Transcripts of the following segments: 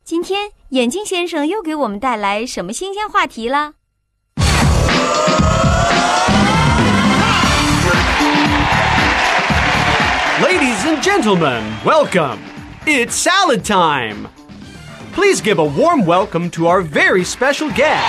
今天眼镜先生又给我们带来什么新鲜话题了？ Ladies and gentlemen, welcome! It's salad time! Please give a warm welcome to our very special guest.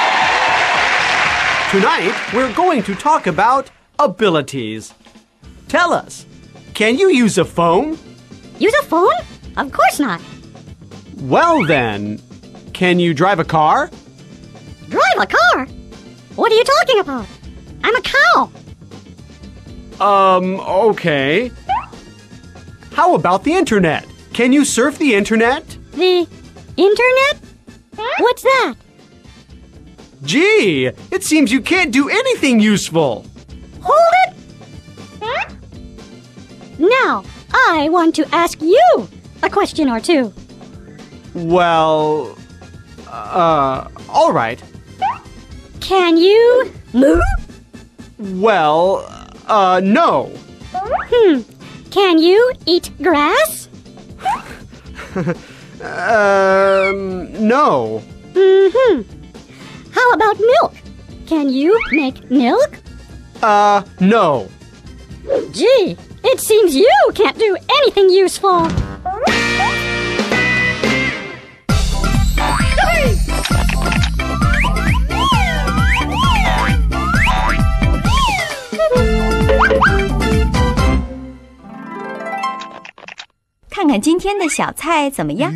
Tonight, we're going to talk about abilities. Tell us, can you use a phone? Use a phone? Of course not. Well then, can you drive a car? Drive a car? What are you talking about? I'm a cow. Okay. How about the internet? Can you surf the internet? The internet? What's that? Gee, it seems you can't do anything useful. Hold it! Now, I want to ask you a question or two. Well, all right. Can you move? Well, no. Can you eat grass? No. How about milk? Can you make milk? No. Gee, it seems you can't do anything useful. Hey! 看看今天的小菜怎么样？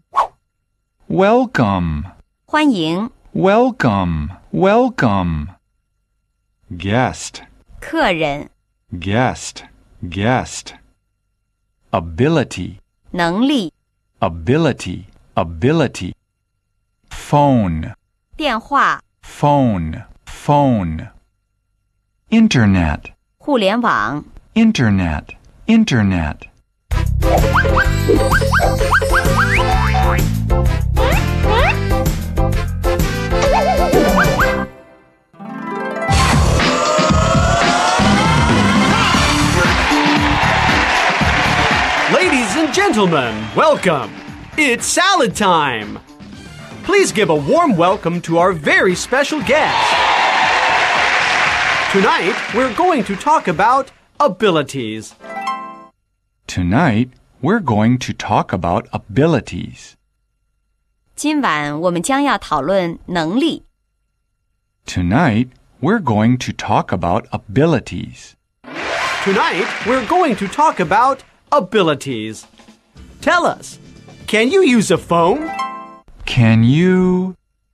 Welcome. 欢迎 Welcome. Welcome. Guest. 客人 Guest. Guest. Ability. 能力 Ability. Ability. Phone. 电话 Phone. Phone. Internet. 互联网 Internet. Internet. Ladies and gentlemen, welcome! It's salad time! Please give a warm welcome to our very special guest. Tonight, we're going to talk about abilities. Tonight, we're going to talk about abilities. 今晚我们将要讨论能力。 Tonight, we're going to talk about abilities. Tonight, we're going to talk about abilities. Tell us, can you use a phone? Can you...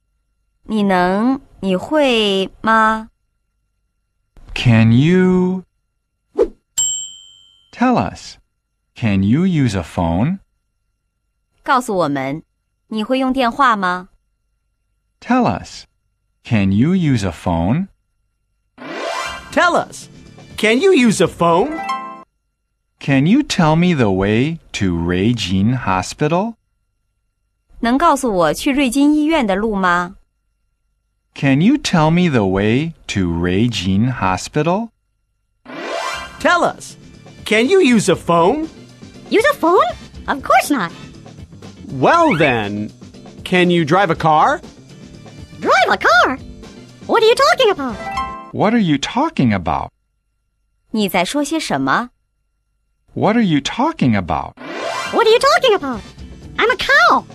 你会吗？ Can you... Tell us, can you use a phone? 告诉我们，你会用电话吗？ Tell us, can you use a phone? Tell us, can you use a phone? Can you tell me the way to Ruijin Hospital? 能告诉我去瑞金医院的路吗？ Can you tell me the way to Ruijin Hospital? Tell us, can you use a phone? Use a phone? Of course not. Well then, can you drive a car? Drive a car? What are you talking about? What are you talking about? 你在说些什么？ What are you talking about? What are you talking about? I'm a cow.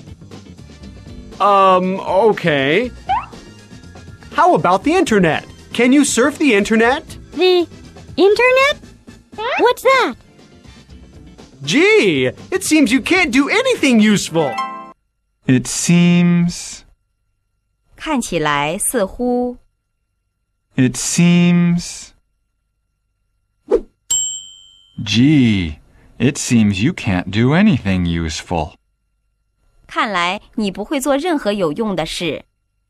Okay. How about the internet? Can you surf the internet? The internet? What's that? Gee, it seems you can't do anything useful. It seems... 看起来似乎 It seems... Gee, it seems you can't do anything useful. 看来你不会做任何有用的事。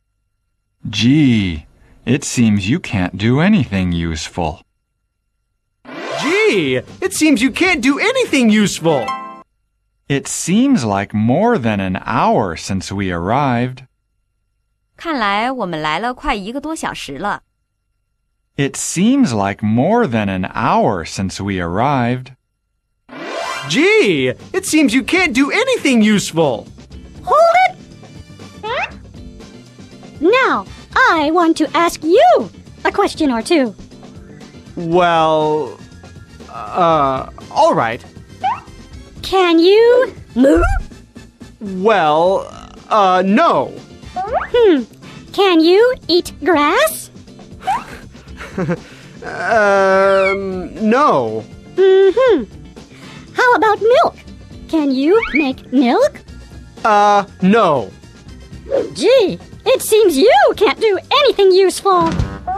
Gee, it seems you can't do anything useful. Gee, it seems you can't do anything useful. It seems like more than an hour since we arrived. 看来我们来了快1个多小时了。 It seems like more than an hour since we arrived. Gee, it seems you can't do anything useful. Hold it! Now, I want to ask you a question or two. Well, all right. Can you move? Well, no. Can you eat grass? No. How about milk? Can you make milk? No. Gee, it seems you can't do anything useful.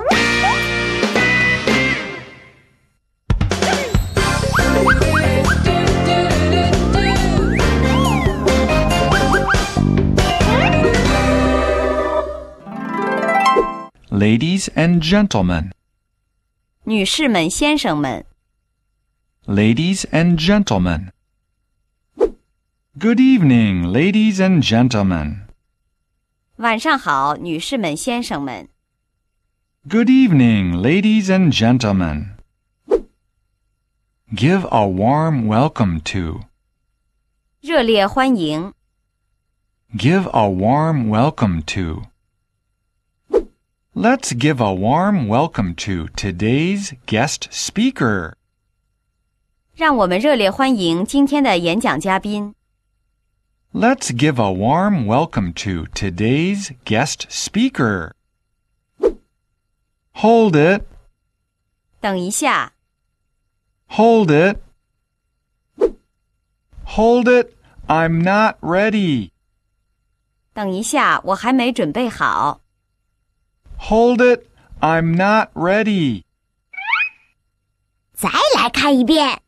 Ladies and gentlemen. 女士们、先生们。 Ladies and gentlemen. Good evening, ladies and gentlemen. 晚上好，女士们、先生们。 Good evening, ladies and gentlemen. Give a warm welcome to. 热烈欢迎。 Give a warm welcome to. Let's give a warm welcome to today's guest speaker. 让我们热烈欢迎今天的演讲嘉宾。 Let's give a warm welcome to today's guest speaker. Hold it. 等一下， Hold it. Hold it. I'm not ready. 等一下，我还没准备好。 Hold it. I'm not ready. 再来看一遍。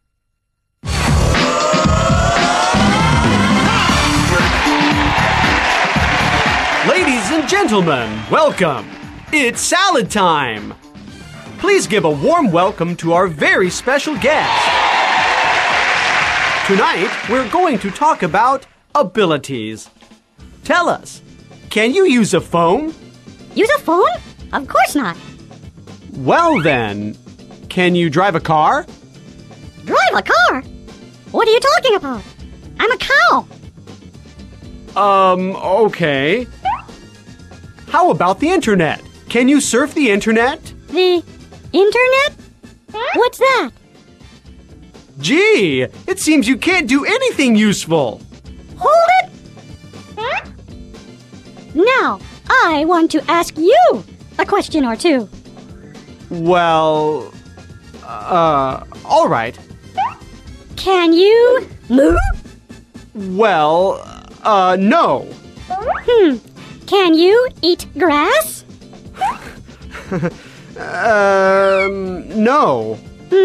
Ladies and gentlemen, welcome. It's salad time. Please give a warm welcome to our very special guest. Tonight, we're going to talk about abilities. Tell us, can you use a phone? Use a phone? Of course not. Well then, can you drive a car? Drive a car? What are you talking about? I'm a cow. Okay. How about the internet? Can you surf the internet? The internet? What's that? Gee, it seems you can't do anything useful. Hold it! Now, I want to ask you a question or two. Well, all right. Can you move? Well, no. Can you eat grass? No.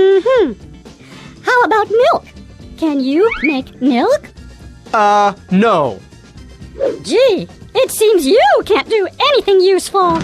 How about milk? Can you make milk? No. Gee, it seems you can't do anything useful.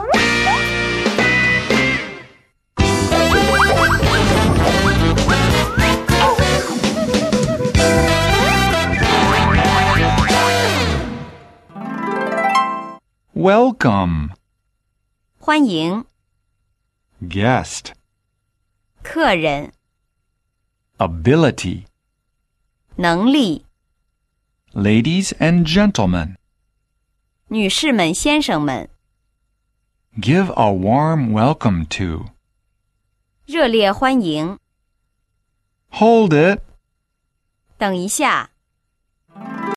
Welcome. 欢迎 Guest. 客人， Ability. 能力， Ladies and gentlemen. 女士们、先生们。 Give a warm welcome to. 热烈欢迎。 Hold it. 等一下，